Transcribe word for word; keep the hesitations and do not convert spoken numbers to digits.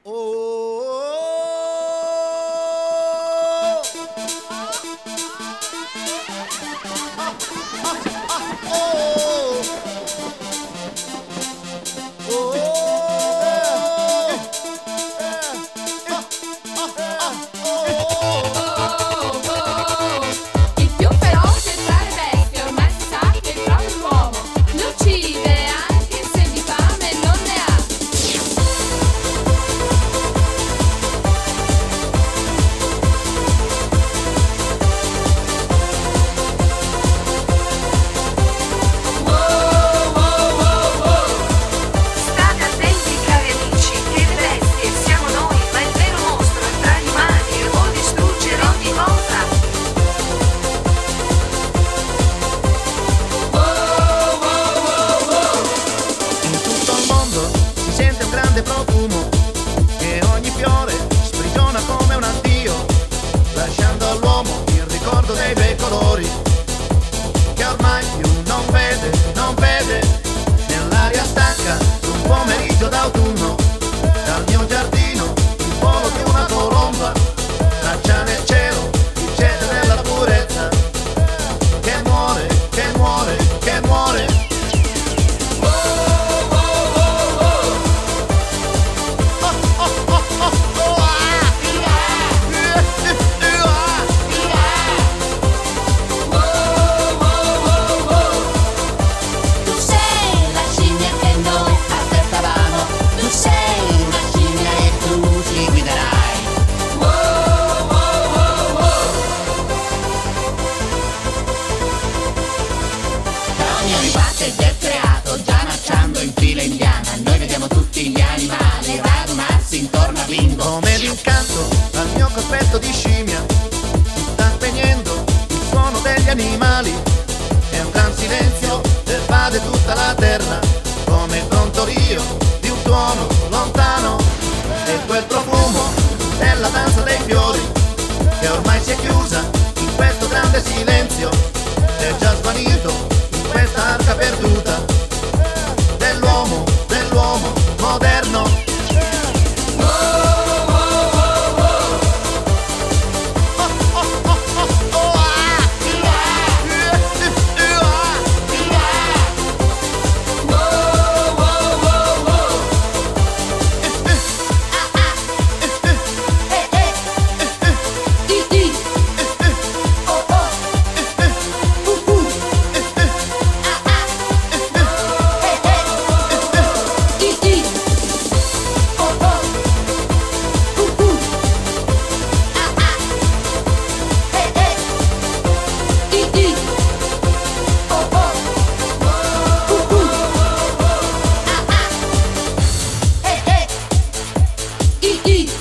Profumo che ogni fiore sprigiona come un addio, lasciando all'uomo il ricordo dei bei colori che ormai più non vede, non vede. Nell'aria stanca d'un pomeriggio d'autunno, dal mio giardino il volo di una colomba traccia nel cielo il cielo della purezza che muore, che muore, che muore. Ribatte del creato, già marciando in fila indiana, noi vediamo tutti gli animali radunarsi intorno a Bingo. Come d'incanto al mio cospetto di scimmia si sta spegnendo il suono degli animali, è un gran silenzio pervade tutta la terra, come il brontolio di un tuono lontano, e quel profumo della danza dei fiori che ormai si è chiusa in questo grande silenzio, è già svanito questa arca perduta dell'uomo, dell'uomo moderno. Eat, eat.